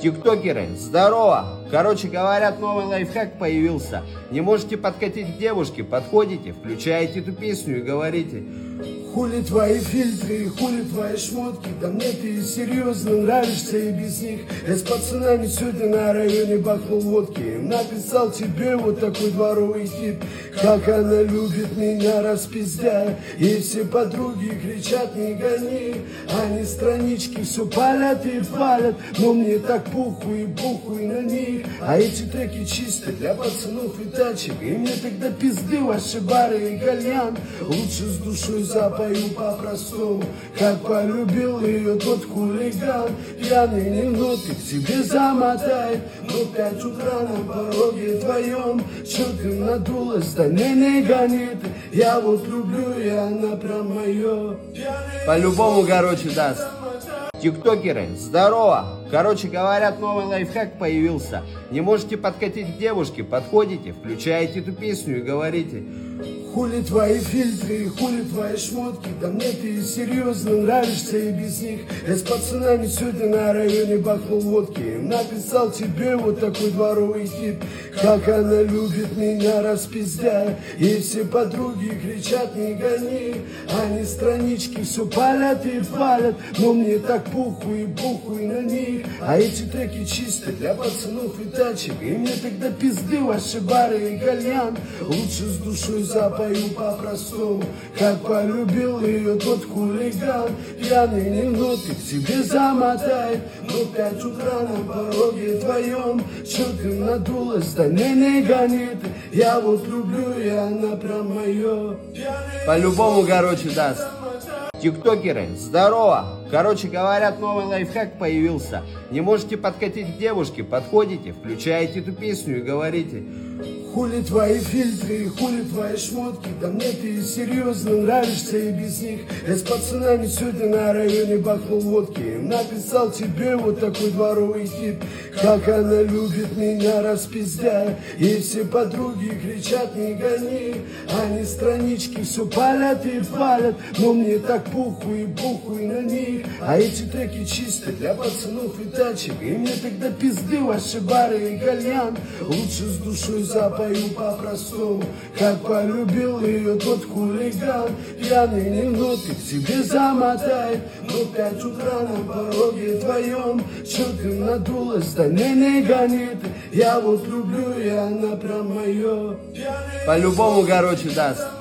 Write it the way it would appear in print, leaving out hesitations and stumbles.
Тиктокеры, здорово! Короче, говорят, новый лайфхак появился. Не можете подкатить к девушке, подходите, включаете эту песню и говорите: хули твои фильтры, хули твои шмотки, да мне ты серьезно нравишься и без них. Я с пацанами сегодня на районе бахнул водки, написал тебе вот такой дворовый тип. Как она любит меня распиздяя, и все подруги кричат: не гони. Они странички все палят и палят, но мне так похуй и похуй на них. А эти треки чисто для пацанов и тачек, и мне тогда пизды ваши бары и кальян. Лучше с душой запою по-простому, как полюбил ее тот хулиган. Пьяный немного к себе замотает, но 5 утра на пороге твоем. Чё ты надулась, да не гонит. Я вот люблю, и она прям мое. По-любому, короче, даст. Тиктокеры, здорово! Короче, говорят, новый лайфхак появился. Не можете подкатить к девушке, подходите, включаете эту песню и говорите: хули твои фильтры, хули твои шмотки, да мне ты серьезно нравишься и без них. Я с пацанами сегодня на районе бахнул водки, написал тебе вот такой дворовый тип. Как она любит меня распиздяя, и все подруги кричат: не гони. Они странички все палят и палят, но мне так похуй и похуй на них. А эти треки чисто для пацанов и тачек, и мне тогда пизды ваши бары и кальян. Лучше с душой запою по-простому, как полюбил ее тот хулиган. Пьяный немного к себе замотает, но 5 утра на пороге твоем. Чё ты надулась, да не гонит. Я вот люблю, и она прям мое. По-любому, короче, даст. Тиктокеры, здорово! Короче, говорят, новый лайфхак появился. Не можете подкатить к девушке, подходите, включаете эту песню и говорите: хули твои фильтры, хули твои шмотки, да мне ты серьезно нравишься и без них. Я с пацанами сегодня на районе бахнул водки, написал тебе вот такой дворовый тип. Как она любит меня распиздяя, и все подруги кричат: не гони. Они странички все палят и палят, но мне так похуй и похуй на них. А эти треки чисто для пацанов и тачек, и мне тогда пизды ваши бары и кальян. Лучше с душой запою по-простому, как полюбил ее тот хулиган. Пьяный немного к себе замотает, но 5 утра на пороге твоем. Чё ты надулась, да не гонит. Я вот люблю, и она прям мое. По-любому, короче, даст.